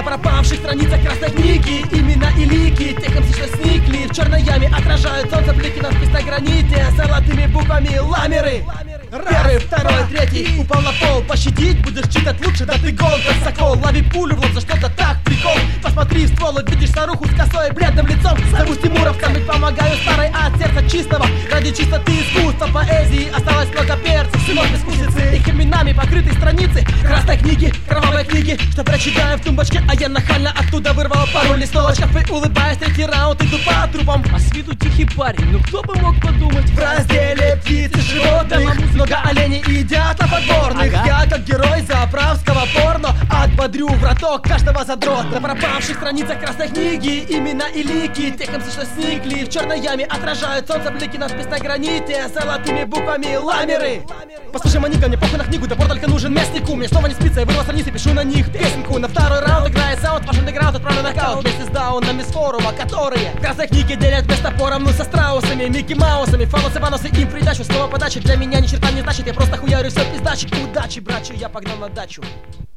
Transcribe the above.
На пропавших страницах красной книги имена и лики тех МС, что сникли. В черной яме отражают солнце блики надпись на граните золотыми буквами ламеры. Первый, второй, третий упал на пол. Пощадить будешь читать лучше, да ты гол, как сокол. Лови пулю в лоб за что-то так, прикол. Посмотри в ствол, видишь старуху с косой и бледным лицом. Зову тимуровцам, ведь помогаю старой от сердца чистого. Ради чистоты искусства, поэзии осталось много перцев, сынок искусицы. Их именами покрыты страницы красной книги, кровавой книги, что прочитаю в тумбочке, а я нахально оттуда вырвал пару листочков. И улыбаясь, третий раунд иду по трупам. А с виду тихий парень, ну кто бы мог подумать? В разделе птиц и животных много оленей и дятлов отборных. Ага. Я как герой заправского порно отбодрю враток каждого задрота. На пропавших страницах красной книги имена и лики тех МС, что сникли. В черной яме отражают солнце блики надпись на граните золотыми буквами ламеры. Послушай, маника, мне похуй на книгу, добор только нужен местнику. Мне снова не спится, я вырвал страницы, пишу на них песенку. На второй раунд играет саунд, ваш андеграунд отправлю нокаут вместе с даунами с форума, которые в красной книге делят вместо поровну со страусами, Микки Маусами, фалосы, ваносы, им придачу. Снова подача для меня ни черта не значит, я просто хуярю все пиздачи. Удачи, братчу, я погнал на дачу.